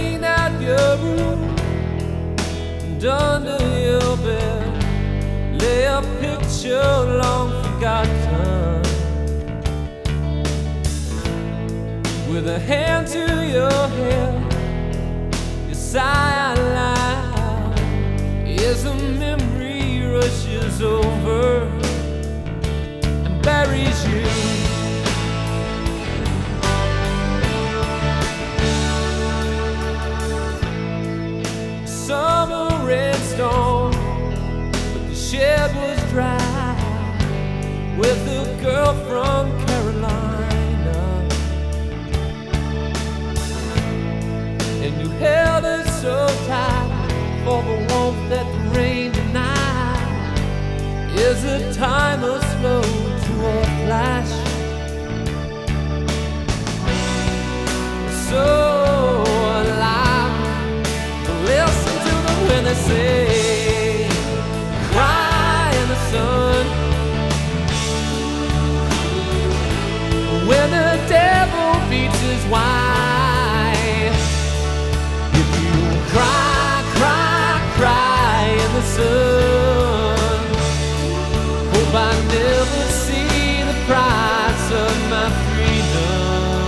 clean out your room, and under your bed lay a picture long forgotten, with a hand to your head. You sigh out loud as the memory rushes over and buries you. Summer rainstorm, but the shed was dry, with a girl from Carolina, and you held her so tight for the warmth that the rain denied. Is a timer slow to a flash? So alive, listen to them when they say, cry in the sun. When the devil beats his wife, if you cry, cry, cry in the sun, hope I never see the price of my freedom.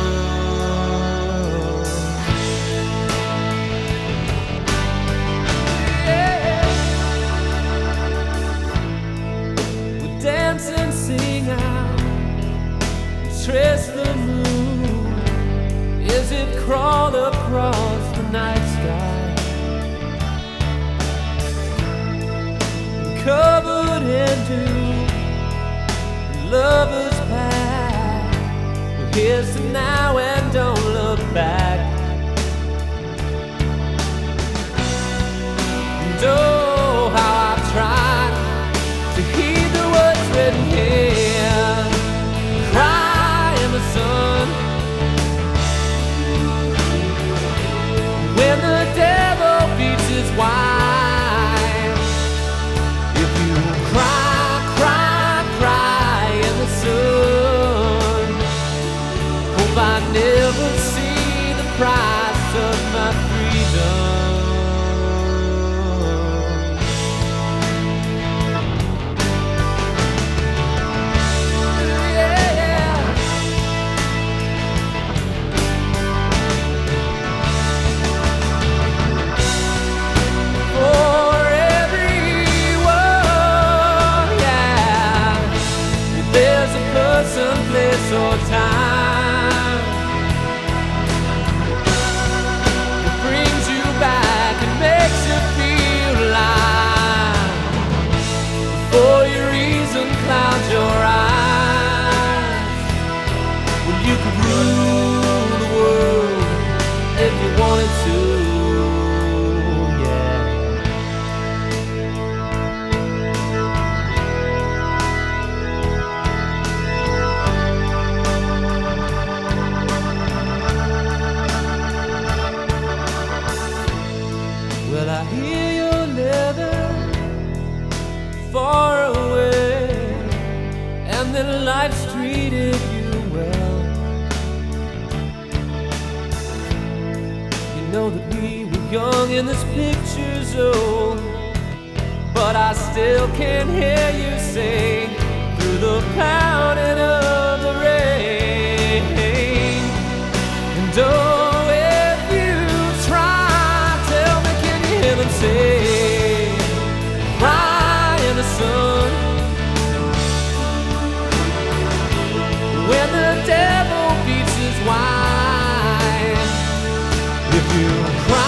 Dance and sing out, trace the moon as it crawled across the night sky, covered in dew. Lovers pass, well, here's to now and don't look back. And oh, how I've tried to heed the words written here. Cry in the sun. When the devil beats his wife, if you cry, cry, cry in the sun, hope I never see the price of my freedom. Some place or time that brings you back and makes you feel alive, before your reason clouds your eyes. Well, you could rule the world if you wanted to. Well, I hear you're living far away, and that life's treated you well. You know that we were young and this picture's old, but I still can hear you sing through the pounding of the rain. And oh, say, cry in the sun. When the devil beats his wife, if you cry